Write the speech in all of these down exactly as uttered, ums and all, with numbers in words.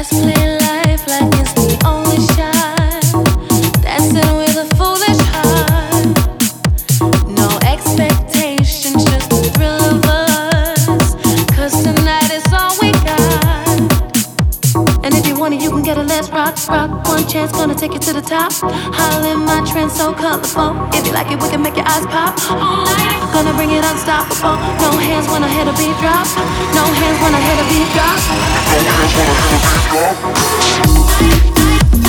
So colorful, if you like it, we can make your eyes pop. All night, gonna bring it unstoppable. No hands when I hit a beat drop. No hands when I hit a beat drop. No hands when I hit a beat drop.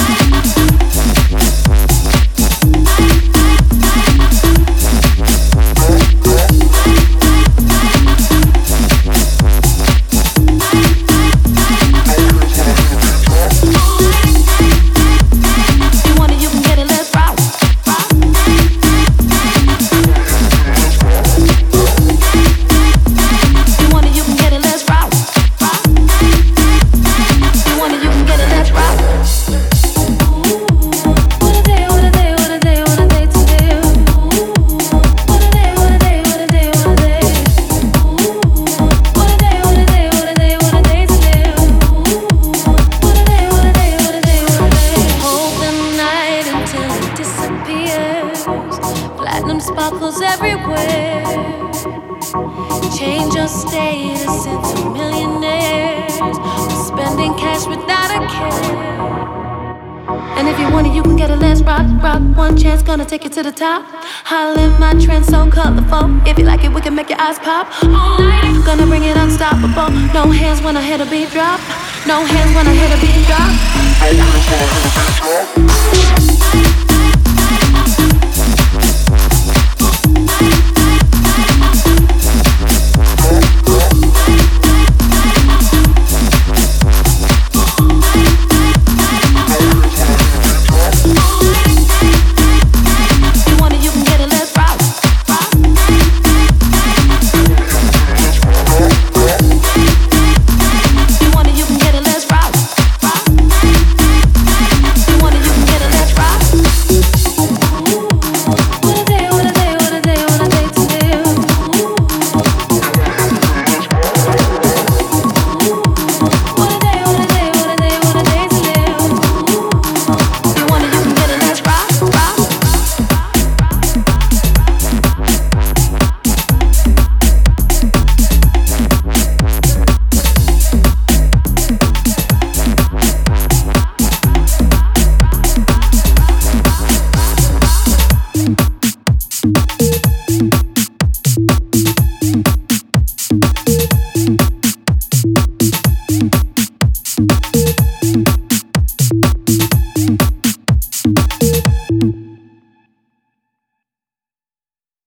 Gonna take you to the top. Holla in my trend so colorful. If you like it, we can make your eyes pop. All night, gonna bring it unstoppable. No hands when I hit a beat drop. No hands when I hit a beat drop. No hands when I hit a beat drop.